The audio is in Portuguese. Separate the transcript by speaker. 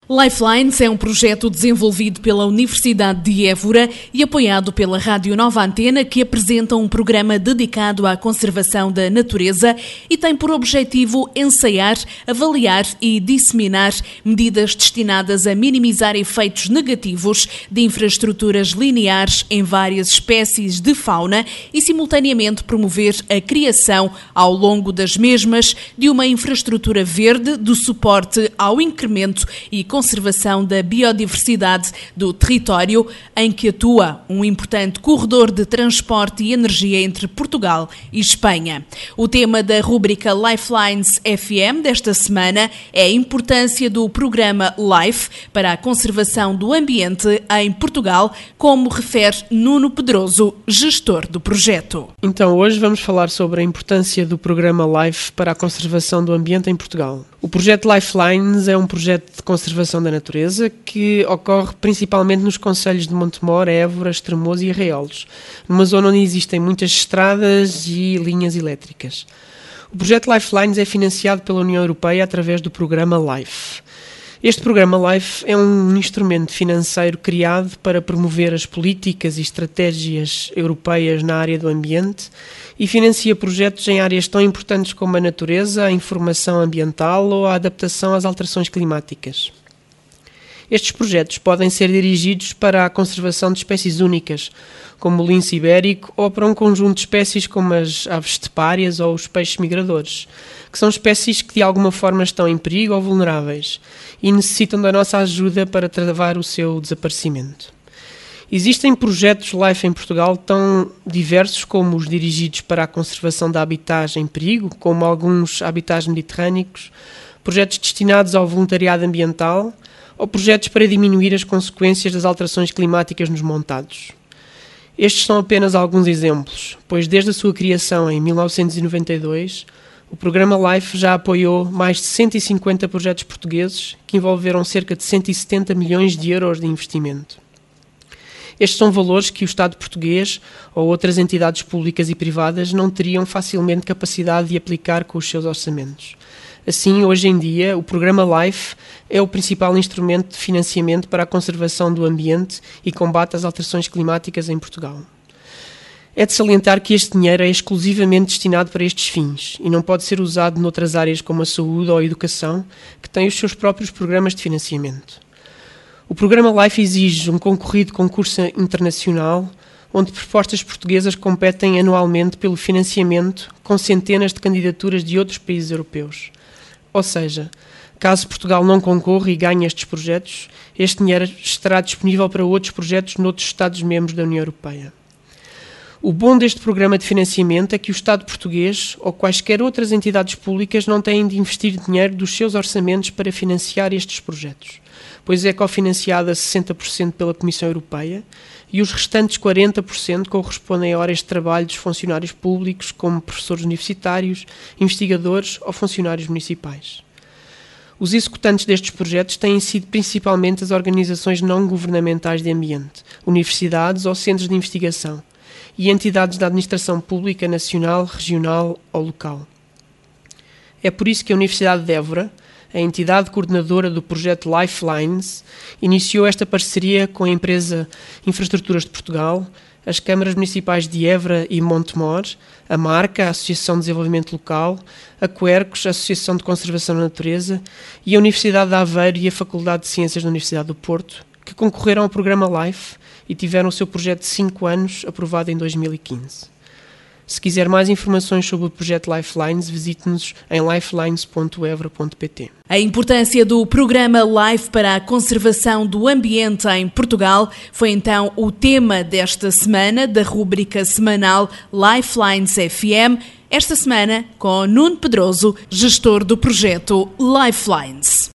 Speaker 1: Lifelines é um projeto desenvolvido pela Universidade de Évora e apoiado pela Rádio Nova Antena, que apresenta um programa dedicado à conservação da natureza e tem por objetivo ensaiar, avaliar e disseminar medidas destinadas a minimizar efeitos negativos de infraestruturas lineares em várias espécies de fauna e, simultaneamente, promover a criação, ao longo das mesmas, de uma infraestrutura verde do suporte ao incremento e conservação da biodiversidade do território em que atua um importante corredor de transporte e energia entre Portugal e Espanha. O tema da rúbrica Lifelines FM desta semana é a importância do programa LIFE para a conservação do ambiente em Portugal, como refere Nuno Pedroso, gestor do projeto.
Speaker 2: Então, hoje vamos falar sobre a importância do programa LIFE para a conservação do ambiente em Portugal. O projeto Lifelines é um projeto de conservação da natureza que ocorre principalmente nos concelhos de Montemor, Évora, Estremoz e Arraiolos, numa zona onde existem muitas estradas e linhas elétricas. O projeto Lifelines é financiado pela União Europeia através do programa LIFE. Este programa LIFE é um instrumento financeiro criado para promover as políticas e estratégias europeias na área do ambiente e financia projetos em áreas tão importantes como a natureza, a informação ambiental ou a adaptação às alterações climáticas. Estes projetos podem ser dirigidos para a conservação de espécies únicas, como o lince ibérico, ou para um conjunto de espécies como as aves estepárias ou os peixes migradores, que são espécies que de alguma forma estão em perigo ou vulneráveis e necessitam da nossa ajuda para travar o seu desaparecimento. Existem projetos LIFE em Portugal tão diversos como os dirigidos para a conservação de habitats em perigo, como alguns habitats mediterrâneos, projetos destinados ao voluntariado ambiental ou projetos para diminuir as consequências das alterações climáticas nos montados. Estes são apenas alguns exemplos, pois desde a sua criação em 1992, o programa LIFE já apoiou mais de 150 projetos portugueses que envolveram cerca de 170 milhões de euros de investimento. Estes são valores que o Estado português ou outras entidades públicas e privadas não teriam facilmente capacidade de aplicar com os seus orçamentos. Assim, hoje em dia, o programa LIFE é o principal instrumento de financiamento para a conservação do ambiente e combate às alterações climáticas em Portugal. É de salientar que este dinheiro é exclusivamente destinado para estes fins e não pode ser usado noutras áreas como a saúde ou a educação, que têm os seus próprios programas de financiamento. O programa LIFE exige um concorrido concurso internacional, onde propostas portuguesas competem anualmente pelo financiamento com centenas de candidaturas de outros países europeus. Ou seja, caso Portugal não concorra e ganhe estes projetos, este dinheiro estará disponível para outros projetos noutros Estados-membros da União Europeia. O bom deste programa de financiamento é que o Estado português ou quaisquer outras entidades públicas não têm de investir dinheiro dos seus orçamentos para financiar estes projetos, pois é cofinanciado a 60% pela Comissão Europeia e os restantes 40% correspondem a horas de trabalho dos funcionários públicos, como professores universitários, investigadores ou funcionários municipais. Os executantes destes projetos têm sido principalmente as organizações não governamentais de ambiente, universidades ou centros de investigação, e entidades da administração pública nacional, regional ou local. É por isso que a Universidade de Évora, a entidade coordenadora do projeto Lifelines, iniciou esta parceria com a empresa Infraestruturas de Portugal, as câmaras municipais de Évora e Montemor, a Marca, a Associação de Desenvolvimento Local, a Quercos, a Associação de Conservação da Natureza, e a Universidade de Aveiro e a Faculdade de Ciências da Universidade do Porto, que concorreram ao programa LIFE e tiveram o seu projeto de 5 anos aprovado em 2015. Se quiser mais informações sobre o projeto Lifelines, visite-nos em lifelines.evra.pt.
Speaker 1: A importância do programa LIFE para a conservação do ambiente em Portugal foi então o tema desta semana da rúbrica semanal Lifelines FM, esta semana com Nuno Pedroso, gestor do projeto Lifelines.